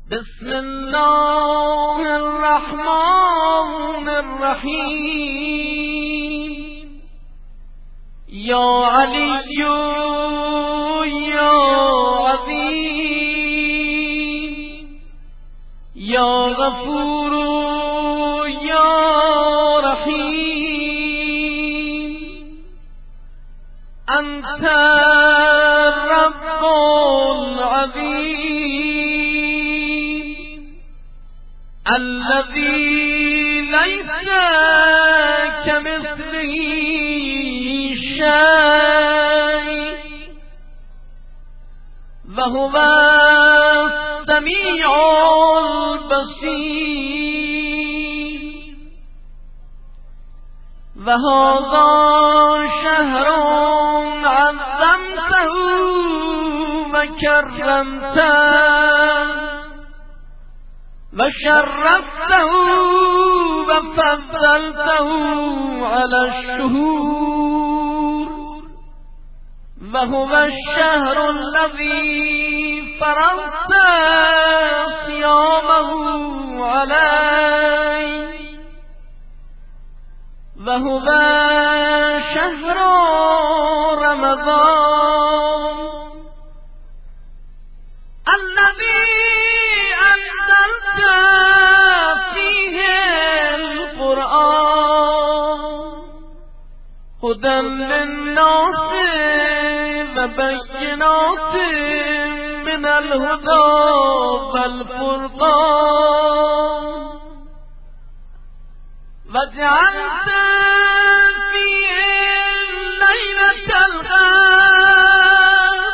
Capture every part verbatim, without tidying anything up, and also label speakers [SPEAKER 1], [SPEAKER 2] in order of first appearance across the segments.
[SPEAKER 1] بسم الله الرحمن الرحیم. یا علی یا عظیم، یا غفور یا رحیم، انت رب العظیم الذي ليس كمثله شيء وهو السميع البصير. وهذا شهر عظمته وكرمته وشرفته وفضلته على الشهور. وهو الشهر الذي فرضت صيامه عليه. وهو شهر رمضان الذي أنزلت فيه القرآن هدى للناس وبينات من الهدى والفرقان. وجعلت فيه ليلة القدر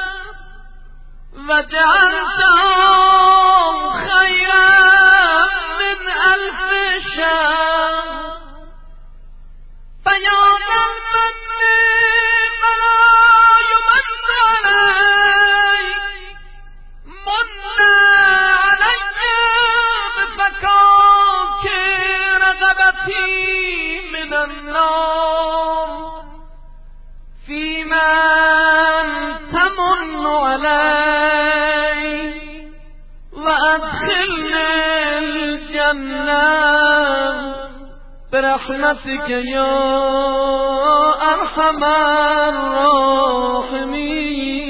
[SPEAKER 1] وجعلته خيرا من ألف شهر. فيا ذا المن فلا يمن عليك، من عليك بفكاك رغبتي من النار. فيما تمن علي وأدخلني الجنة برحمتك يا أرحم الراحمين.